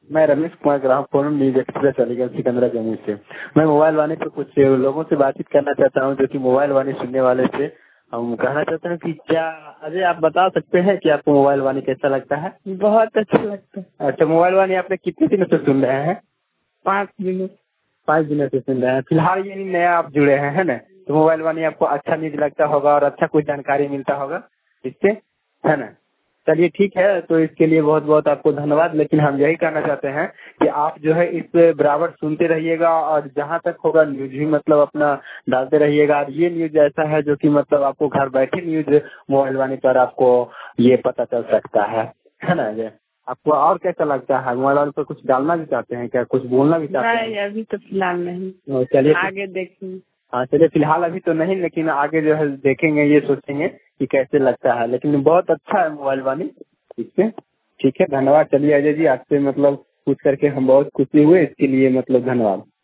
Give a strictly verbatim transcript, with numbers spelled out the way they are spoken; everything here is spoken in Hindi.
मैं रमेश कुमार ग्राहक forum news express Aligarh Sikandra Jammu से। मैं मोबाइल वाणी पे कुछ लोगों से बातचीत करना चाहता हूँ जो कि मोबाइल वाणी सुनने वाले से। हम कहना चाहते हैं कि क्या अजय आप बता सकते हैं कि आपको मोबाइल वाणी कैसा लगता है? बहुत अच्छा लगता है। अच्छा, मोबाइल वाणी आपने कितने दिनों से सुन रहे हैं? पाँच दिनों पाँच दिनों से सुन रहे हैं। फिलहाल ये नया आप जुड़े हैं, है ना? तो मोबाइल वाणी आपको अच्छा न्यूज लगता होगा और अच्छा कुछ जानकारी मिलता होगा इससे, है ना? चलिए ठीक है, तो इसके लिए बहुत बहुत आपको धन्यवाद। लेकिन हम यही कहना चाहते हैं कि आप जो है इस बराबर सुनते रहिएगा और जहाँ तक होगा न्यूज भी मतलब अपना डालते रहिएगा। और ये न्यूज ऐसा है जो कि मतलब आपको घर बैठे न्यूज मोबाइल वाणी पर आपको ये पता चल सकता है, है ना? ये आपको और कैसा लगता है? मोबाइल वाणी पर कुछ डालना भी चाहते हैं क्या, कुछ बोलना भी चाहते हैं? नहीं, अभी तो फिलहाल नहीं। चलिए आगे देखेंगे। हाँ चलिए, फिलहाल अभी तो नहीं, लेकिन आगे जो है देखेंगे, ये सोचेंगे कि कैसे लगता है। लेकिन बहुत अच्छा है मोबाइल वाणी इससे। ठीक है, धन्यवाद। चलिए अजय जी, आपसे मतलब पूछ करके हम बहुत खुशी हुए, इसके लिए मतलब धन्यवाद।